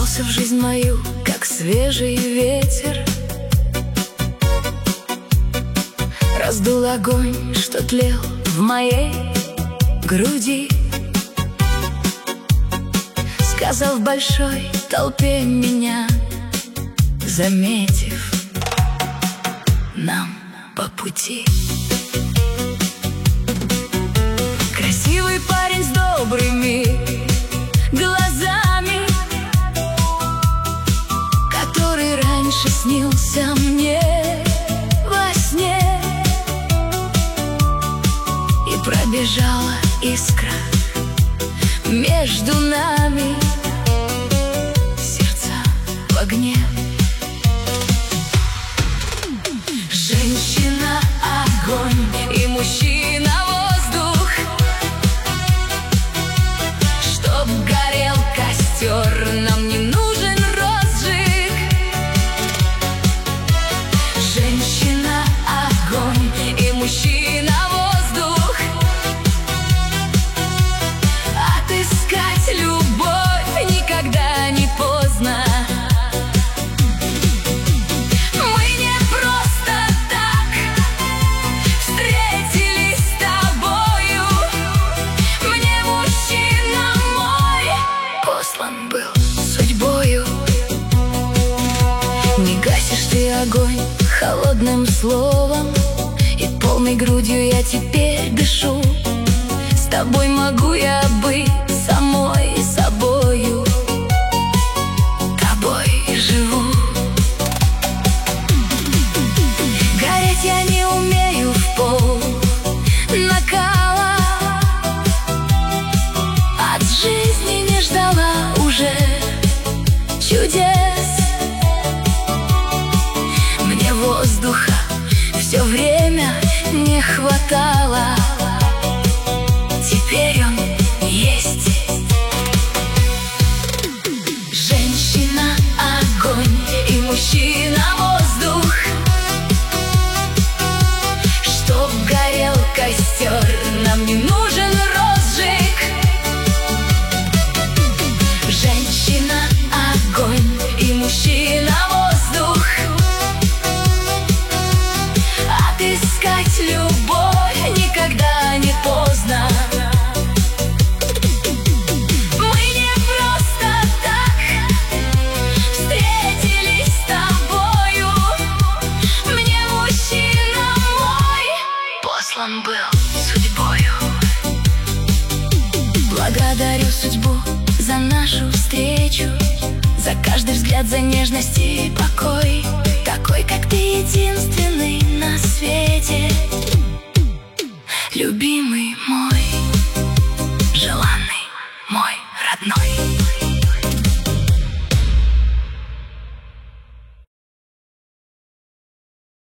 ворвался в жизнь мою, как свежий ветер. Раздул огонь, что тлел в моей груди. Сказал в большой толпе, меня заметив, нам по пути. Красивый парень с добрыми глазами, который раньше снился мне во сне. И пробежала искра между нами, сердца в огне. Женщина — огонь, и мужчина — воздух. Чтоб горел костер, нам не нужен розжиг. Женщина — огонь, и мужчина — воздух. Отыскать любовь никогда не поздно. Не гасишь ты огонь холодным словом, и полной грудью я теперь дышу. С тобой могу я быть самой собою, тобой живу. Гореть я не умею в пол накала, от жизни не ждала уже чудес. Воздуха все время не хватало, теперь он есть. Женщина — огонь, и мужчина — воздух. Чтоб горел костер, нам не нужен розжиг. Женщина — огонь, и мужчина — воздух. Отыскать любовь никогда не поздно. Мы не просто так встретились с тобою. Мне мужчина мой послан был судьбою. Благодарю судьбу за нашу встречу, за каждый взгляд, за нежность и покой. Такой, как ты, единственный на свете.